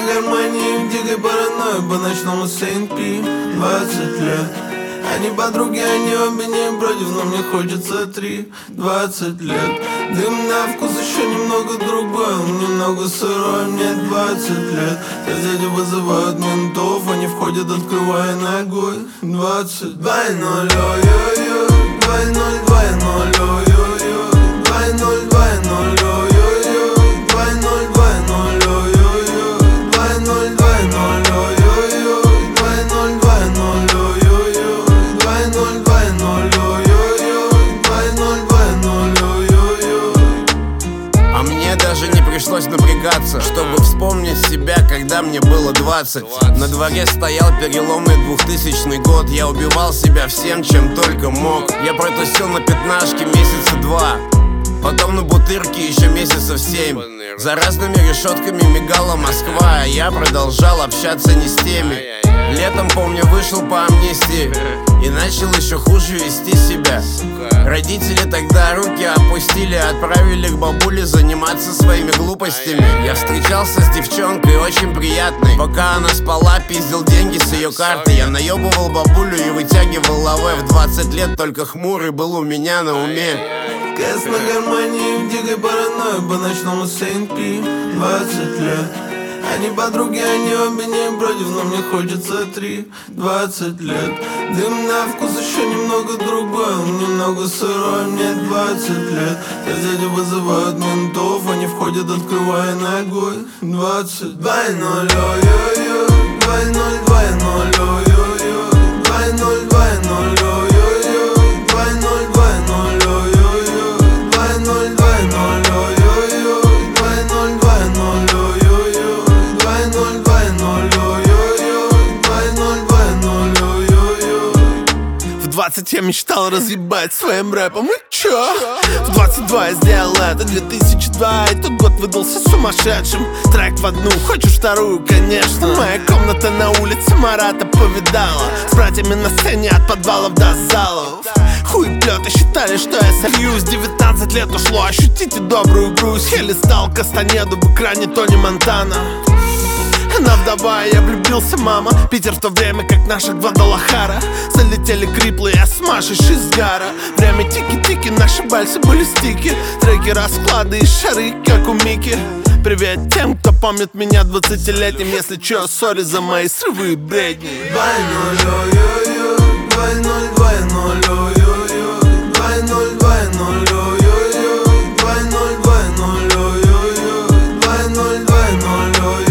гармонии, в дикой паранойи, по-ночному Сейнт-Пи. 20 лет. Они подруги, они обе не против, но мне хочется 3. 20 лет. Дым на вкус еще немного другой, он немного сырой, мне 20 лет. Соседи вызывают ментов, они входят, открывая ногой. 20, 2-0, ой-ой-ой, 2-0, 2-0, ой-ой-ой, 2-0, 2-0, ой-ой-ой, 2-0, 2-0, ой-ой-ой, 2-0, 2-0, ой-ой-ой, 2-0, 2-0, ой-ой-ой, 2-0, 2-0, ой-ой-ой. А мне даже не пришлось напрягаться, чтобы вспомнить себя, когда мне было 20. На дворе стоял переломный 2000 год. Я убивал себя всем, чем только мог. Я протусил на пятнашке месяца 2, потом на бутырке еще месяцев 7. За разными решетками мигала Москва, а я продолжал общаться не с теми. Летом, помню, вышел по амнистии и начал еще хуже вести себя. Родители тогда руки опустили, отправили к бабуле заниматься своими глупостями. Я встречался с девчонкой очень приятной. Пока она спала, пиздил деньги с ее карты. Я наебывал бабулю и вытягивал лаве. В 20 лет только хмурый был у меня на уме. Кэс на гармонии, в дикой паранойи, по-ночному Сейнт-Пи. 20 лет. Они подруги, они обе не против, но мне хочется 3. 20 лет. Дым на вкус еще немного другой, он немного сырой, мне 20 лет. Соседи вызывают ментов, они входят, открывая ногой. 20, 2-0, ой-ой-ой, 2-0, 2-0, ой-ой-ой, 2-0, 2-0, ой-ой-ой, 2-0, 2-0, ой-ой-ой, 2-0, 2-0, ой-ой-ой, 2-0, 2-0, ой-ой-ой, 2-0, 2-0, ой-ой-ой. В 20 я мечтал разъебать своим рэпом, и чё? В 22 я сделал это, 2002. И тот год выдался сумасшедшим. Трек в одну, хочешь вторую, конечно. Моя комната на улице Марата повидала. С братьями на сцене от подвалов до залов. Хуеплеты считали, что я сольюсь. 19 лет ушло, ощутите добрую грусть. Еле стал Кастанеду в экране Тони Монтана. Она вдова, я влюбился, мама. Питер в то время, как наша Гвадалахара. Залетели криплы, я с Машей Шизгара. Время тики-тики, наши бальсы были стики. Треки, расклады и шары, как у Мики. Привет тем, кто помнит меня 20-летним. Если чё, сори за мои срывы и бредни. 2-0, ой-ой-ой, 2-0, 2-0, ой-ой-ой, 2-0, 2-0, ой-ой-ой, 2-0, 2-0, ой-ой-ой, 2-0, 2-0, ой-ой-ой.